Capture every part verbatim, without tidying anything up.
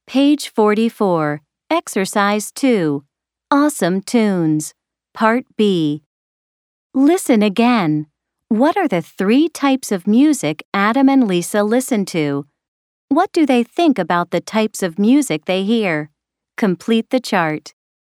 Page forty-four, Exercise two, Awesome Tunes, Part B. Listen again. What are the three types of music Adam and Lisa listen to? What do they think about the types of music they hear? Complete the chart.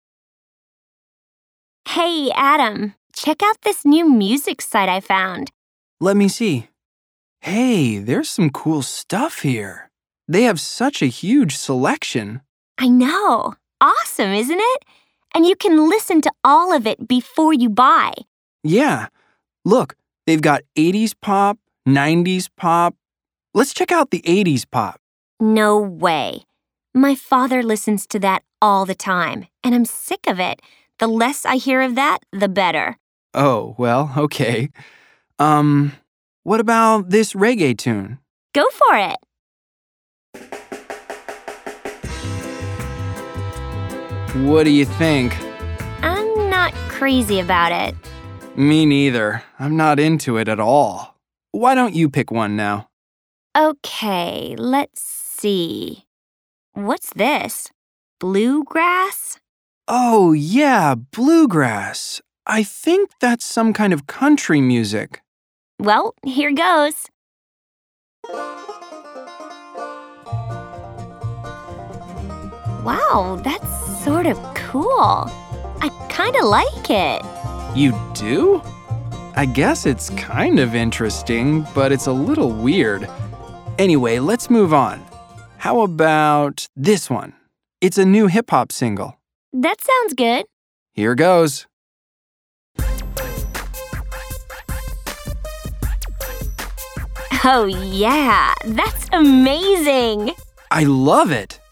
Hey, Adam, check out this new music site I found. Let me see. Hey, there's some cool stuff here. They have such a huge selection. I know. Awesome, isn't it? And you can listen to all of it before you buy. Yeah. Look, they've got eighties pop, nineties pop. Let's check out the eighties pop. No way. My father listens to that all the time, and I'm sick of it. The less I hear of that, the better. Oh, well, okay. Um, what about this reggae tune? Go for it. What do you think? I'm not crazy about it. Me neither. I'm not into it at all. Why don't you pick one now? Okay, let's see. What's this? Bluegrass? Oh, yeah, bluegrass. I think that's some kind of country music. Well, here goes. Wow, that's sort of cool. I kind of like it. You do? I guess it's kind of interesting, but it's a little weird. Anyway, let's move on. How about this one? It's a new hip-hop single. That sounds good. Here goes. Oh, yeah, that's amazing. I love it.